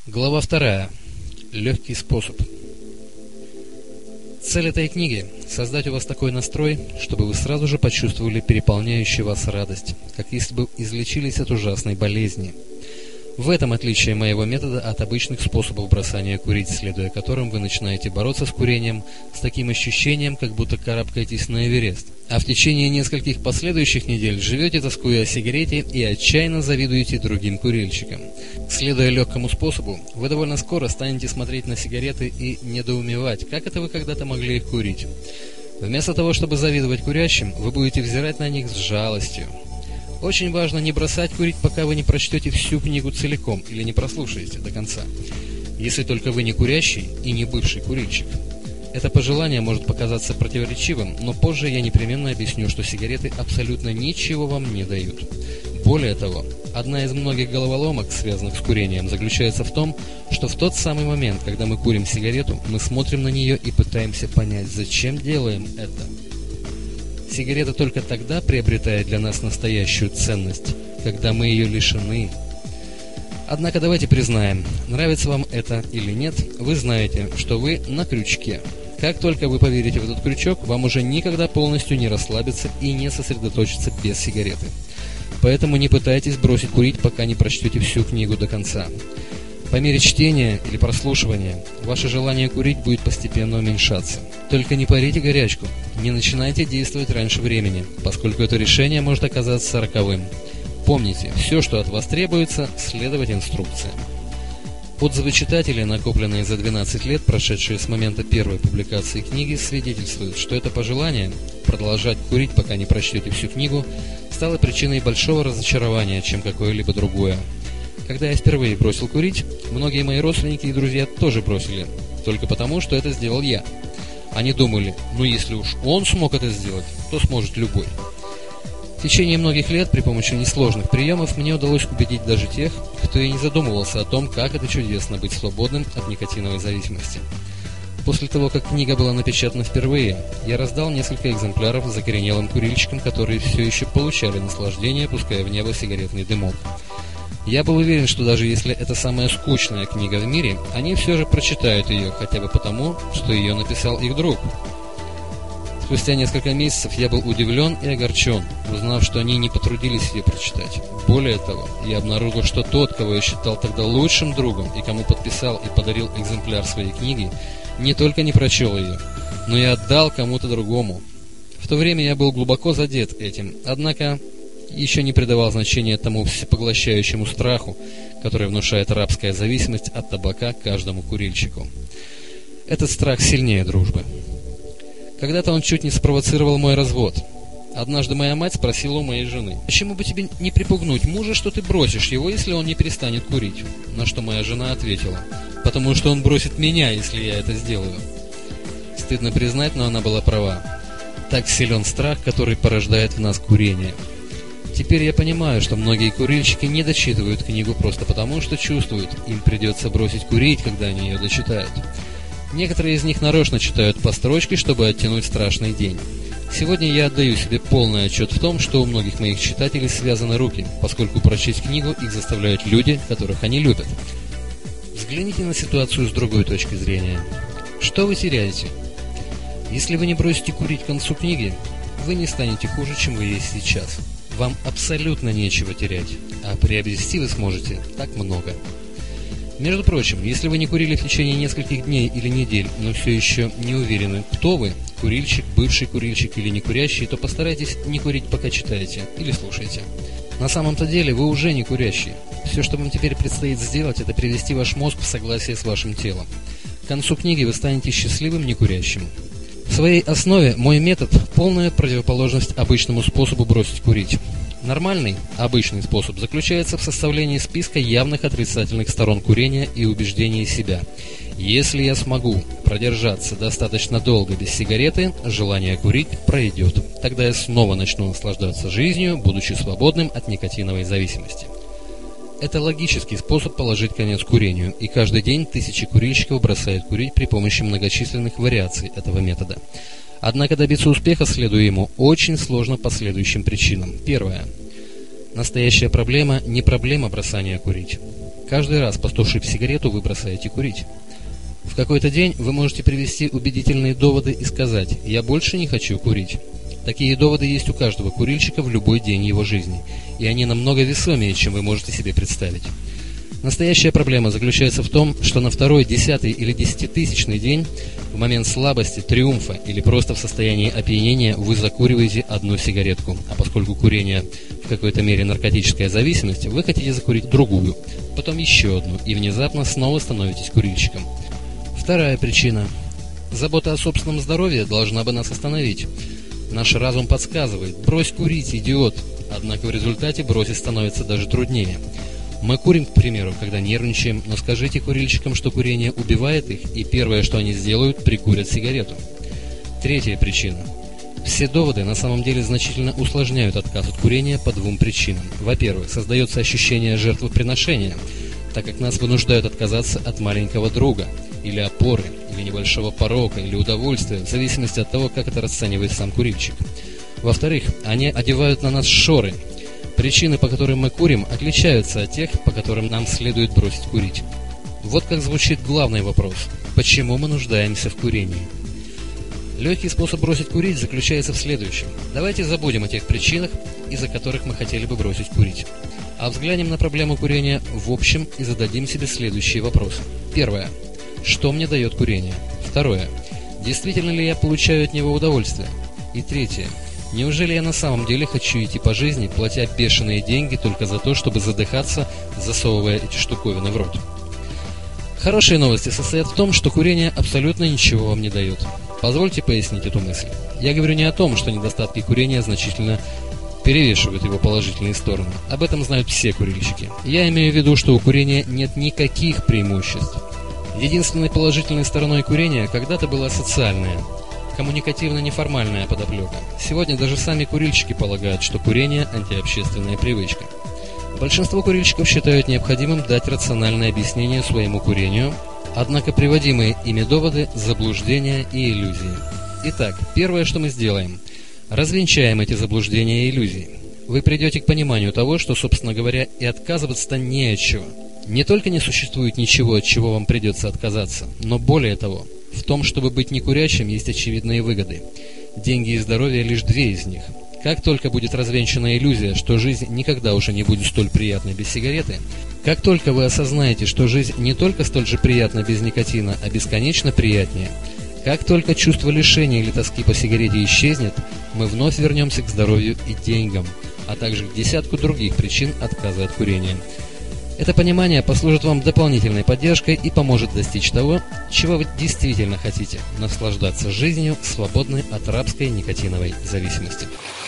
Глава 2. Легкий способ. Цель этой книги – создать у вас такой настрой, чтобы вы сразу же почувствовали переполняющую вас радость, как если бы излечились от ужасной болезни. В этом отличие моего метода от обычных способов бросания курить, следуя которым вы начинаете бороться с курением с таким ощущением, как будто карабкаетесь на Эверест, а в течение нескольких последующих недель живете, тоскуя о сигарете, и отчаянно завидуете другим курильщикам. Следуя легкому способу, вы довольно скоро станете смотреть на сигареты и недоумевать, как это вы когда-то могли их курить. Вместо того, чтобы завидовать курящим, вы будете взирать на них с жалостью. Очень важно не бросать курить, пока вы не прочтете всю книгу целиком или не прослушаете до конца, если только вы не курящий и не бывший курильщик. Это пожелание может показаться противоречивым, но позже я непременно объясню, что сигареты абсолютно ничего вам не дают. Более того, одна из многих головоломок, связанных с курением, заключается в том, что в тот самый момент, когда мы курим сигарету, мы смотрим на нее и пытаемся понять, зачем делаем это. Сигарета только тогда приобретает для нас настоящую ценность, когда мы ее лишены. Однако давайте признаем, нравится вам это или нет, вы знаете, что вы на крючке. Как только вы поверите в этот крючок, вам уже никогда полностью не расслабиться и не сосредоточиться без сигареты. Поэтому не пытайтесь бросить курить, пока не прочтете всю книгу до конца. По мере чтения или прослушивания, ваше желание курить будет постепенно уменьшаться. Только не парите горячку, не начинайте действовать раньше времени, поскольку это решение может оказаться роковым. Помните, все, что от вас требуется, следовать инструкциям. Отзывы читателей, накопленные за 12 лет, прошедшие с момента первой публикации книги, свидетельствуют, что это пожелание продолжать курить, пока не прочтете всю книгу, стало причиной большого разочарования, чем какое-либо другое. Когда я впервые бросил курить, многие мои родственники и друзья тоже бросили, только потому, что это сделал я. Они думали, ну если уж он смог это сделать, то сможет любой. В течение многих лет при помощи несложных приемов мне удалось убедить даже тех, кто и не задумывался о том, как это чудесно быть свободным от никотиновой зависимости. После того, как книга была напечатана впервые, я раздал несколько экземпляров закоренелым курильщикам, которые все еще получали наслаждение, пуская в небо сигаретный дымок. Я был уверен, что даже если это самая скучная книга в мире, они все же прочитают ее, хотя бы потому, что ее написал их друг. Спустя несколько месяцев я был удивлен и огорчен, узнав, что они не потрудились ее прочитать. Более того, я обнаружил, что тот, кого я считал тогда лучшим другом и кому подписал и подарил экземпляр своей книги, не только не прочел ее, но и отдал кому-то другому. В то время я был глубоко задет этим, однако еще не придавал значения тому всепоглощающему страху, который внушает рабская зависимость от табака каждому курильщику. Этот страх сильнее дружбы. Когда-то он чуть не спровоцировал мой развод. Однажды моя мать спросила у моей жены: «Почему бы тебе не припугнуть мужа, что ты бросишь его, если он не перестанет курить?» На что моя жена ответила: «Потому что он бросит меня, если я это сделаю». Стыдно признать, но она была права. Так силен страх, который порождает в нас курение. Теперь я понимаю, что многие курильщики не дочитывают книгу просто потому, что чувствуют, им придется бросить курить, когда они ее дочитают. Некоторые из них нарочно читают по строчке, чтобы оттянуть страшный день. Сегодня я отдаю себе полный отчет в том, что у многих моих читателей связаны руки, поскольку прочесть книгу их заставляют люди, которых они любят. Взгляните на ситуацию с другой точки зрения. Что вы теряете? Если вы не бросите курить к концу книги, вы не станете хуже, чем вы есть сейчас. Вам абсолютно нечего терять, а приобрести вы сможете так много. Между прочим, если вы не курили в течение нескольких дней или недель, но все еще не уверены, кто вы, курильщик, бывший курильщик или не курящий, то постарайтесь не курить, пока читаете или слушаете. На самом-то деле вы уже не курящий. Все, что вам теперь предстоит сделать, это привести ваш мозг в согласие с вашим телом. К концу книги вы станете счастливым некурящим. В своей основе мой метод – полная противоположность обычному способу бросить курить. Нормальный, обычный способ заключается в составлении списка явных отрицательных сторон курения и убеждений себя. Если я смогу продержаться достаточно долго без сигареты, желание курить пройдет. Тогда я снова начну наслаждаться жизнью, будучи свободным от никотиновой зависимости. Это логический способ положить конец курению, и каждый день тысячи курильщиков бросают курить при помощи многочисленных вариаций этого метода. Однако добиться успеха, следуя ему, очень сложно по следующим причинам. Первое. Настоящая проблема не проблема бросания курить. каждый раз, потушив сигарету, вы бросаете курить. В какой-то день вы можете привести убедительные доводы и сказать: «Я больше не хочу курить». Такие доводы есть у каждого курильщика в любой день его жизни, и они намного весомее, чем вы можете себе представить. Настоящая проблема заключается в том, что на второй, 10-й или 10-тысячный день, в момент слабости, триумфа или просто в состоянии опьянения вы закуриваете одну сигаретку, а поскольку курение в какой-то мере наркотическая зависимость, вы хотите закурить другую, потом еще одну, и внезапно снова становитесь курильщиком. Вторая причина. Забота о собственном здоровье должна бы нас остановить. Наш разум подсказывает: брось курить, идиот, однако в результате бросить становится даже труднее. Мы курим, к примеру, когда нервничаем, но скажите курильщикам, что курение убивает их, и первое, что они сделают, прикурят сигарету. Третья причина. Все доводы на самом деле значительно усложняют отказ от курения по двум причинам. Во-первых, создается ощущение жертвоприношения, так как нас вынуждают отказаться от маленького друга, или опоры, или небольшого порока, или удовольствия, в зависимости от того, как это расценивает сам курильщик. Во-вторых, они одевают на нас шоры. Причины, по которым мы курим, отличаются от тех, по которым нам следует бросить курить. Вот как звучит главный вопрос: почему мы нуждаемся в курении? Легкий способ бросить курить заключается в следующем. Давайте забудем о тех причинах, из-за которых мы хотели бы бросить курить, а взглянем на проблему курения в общем и зададим себе следующие вопросы. Первое. Что мне дает курение? Второе. Действительно ли я получаю от него удовольствие? И третье. Неужели я на самом деле хочу идти по жизни, платя бешеные деньги только за то, чтобы задыхаться, засовывая эти штуковины в рот? Хорошие новости состоят в том, что курение абсолютно ничего вам не дает. Позвольте пояснить эту мысль. Я говорю не о том, что недостатки курения значительно перевешивают его положительные стороны. Об этом знают все курильщики. Я имею в виду, что у курения нет никаких преимуществ. Единственной положительной стороной курения когда-то была социальная, коммуникативно-неформальная подоплека. Сегодня даже сами курильщики полагают, что курение – антиобщественная привычка. Большинство курильщиков считают необходимым дать рациональное объяснение своему курению, однако приводимые ими доводы – заблуждения и иллюзии. Итак, первое, что мы сделаем – развенчаем эти заблуждения и иллюзии. Вы придете к пониманию того, что, собственно говоря, и отказываться-то не от чего. Не только не существует ничего, от чего вам придется отказаться, но более того, в том, чтобы быть некурящим, есть очевидные выгоды. Деньги и здоровье – лишь две из них. Как только будет развенчана иллюзия, что жизнь никогда уже не будет столь приятной без сигареты, как только вы осознаете, что жизнь не только столь же приятна без никотина, а бесконечно приятнее, как только чувство лишения или тоски по сигарете исчезнет, мы вновь вернемся к здоровью и деньгам, а также к десятку других причин отказа от курения. Это понимание послужит вам дополнительной поддержкой и поможет достичь того, чего вы действительно хотите – наслаждаться жизнью, свободной от рабской никотиновой зависимости.